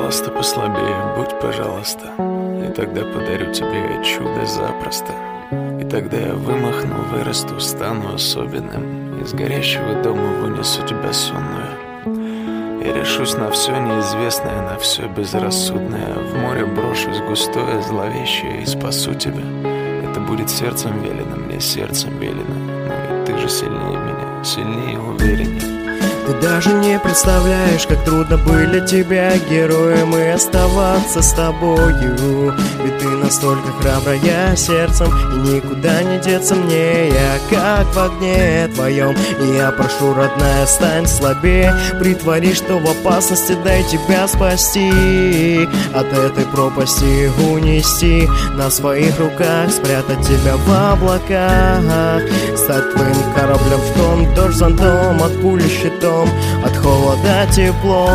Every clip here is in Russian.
пожалуйста, послабее, будь, пожалуйста. И тогда подарю тебе чудо запросто. И тогда я вымахну, вырасту, стану особенным. Из горящего дома вынесу тебя сонную. Я решусь на все неизвестное, на все безрассудное. В море брошусь густое, зловещее и спасу тебя. Это будет сердцем велено, мне сердцем велено. Но ведь ты же сильнее меня, сильнее и увереннее. Ты даже не представляешь, как трудно были тебе героем и оставаться с тобою. Ведь ты настолько храбрая сердцем, и никуда не деться мне. Я как в огне твоем, и я прошу, родная, стань слабее. Притвори, что в опасности, дай тебя спасти. От этой пропасти унести, на своих руках спрятать тебя в облаках. Стать твоим кораблем в том, дождь зонтом, от пули щитом, от холода тепло.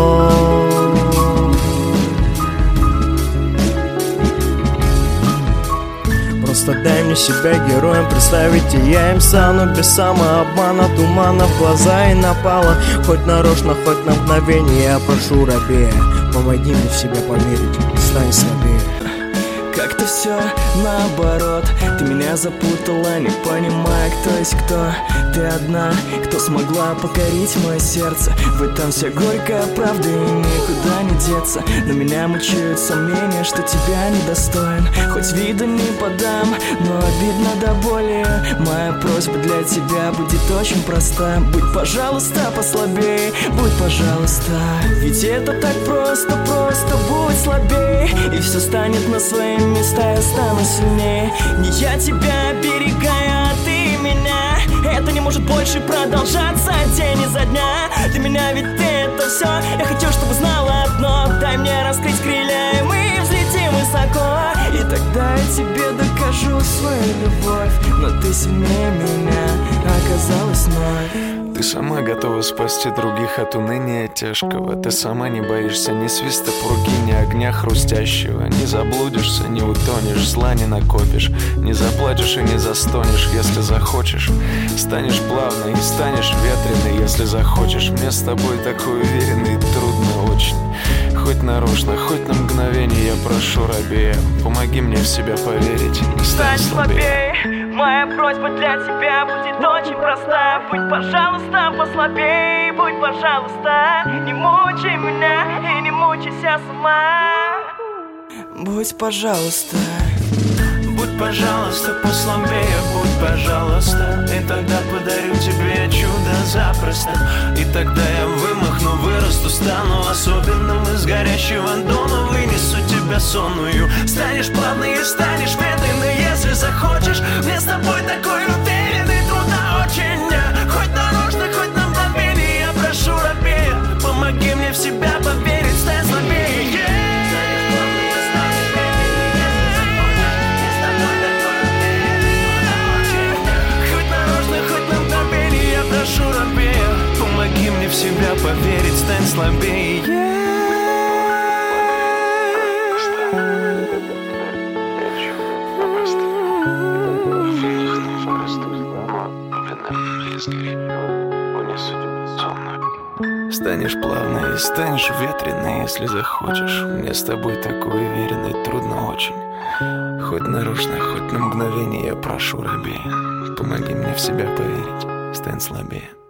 Просто дай мне себя героем представить, и я им стану. Без самообмана, тумана в глаза и напала. Хоть нарочно, хоть на мгновение, я прошу, рабея, помоги мне в себя поверить, стань слабее. Как-то все наоборот, ты меня запутала, не понимая, кто есть кто. Ты одна, кто смогла покорить мое сердце. В этом вся горькая правда и никуда не деться. Но меня мучают сомнения, что тебя недостоин. Хоть вида не подам, но обидно до боли. Моя просьба для тебя будет очень проста. Будь, пожалуйста, послабей, будь, пожалуйста. Ведь это так просто, просто будь слабей, и все станет на свои места, я стану сильнее. Не я тебя оберегаю, а ты меня. Это не может больше продолжаться день изо дня. Для меня ведь ты это все. Я хочу, чтобы знала одно. Дай мне раскрыть крылья, и мы взлетим высоко. И тогда я тебе докажу свою любовь. Но ты сильнее меня оказалась вновь. Ты сама готова спасти других от уныния тяжкого. Ты сама не боишься ни свиста пурги, ни огня хрустящего. Не заблудишься, не утонешь, зла не накопишь. Не заплачешь и не застонешь, если захочешь. Станешь плавной и станешь ветреной, если захочешь. Мне с тобой такой уверенный, трудно очень. Хоть нарочно, хоть на мгновение, я прошу, рабея, помоги мне в себя поверить, стань слабее. Моя просьба для тебя будет очень проста. Будь, пожалуйста, послабей, будь, пожалуйста. Не мучай меня и не мучайся сама. Будь, пожалуйста. Будь, пожалуйста, послабее, будь, пожалуйста. И тогда подарю тебе чудо запросто. И тогда я вымахну, вырасту, стану особенным. Из горящего дома вынесу тебя сонную. Станешь плавной и станешь медленной, если захочешь. Мне с тобой такой уверенный, трудно очень. Хоть нарочно, хоть на мгновение, я прошу, рабея, помоги мне в себя поверить, стань слабее. Прошу, рабея, помоги мне в себя поверить, стань слабее. Станешь плавной и станешь ветреной, если захочешь. Мне с тобой такой уверенный, трудно очень. Хоть нарочно, хоть на мгновение, я прошу, рабея, помоги мне в себя поверить, стань слабее.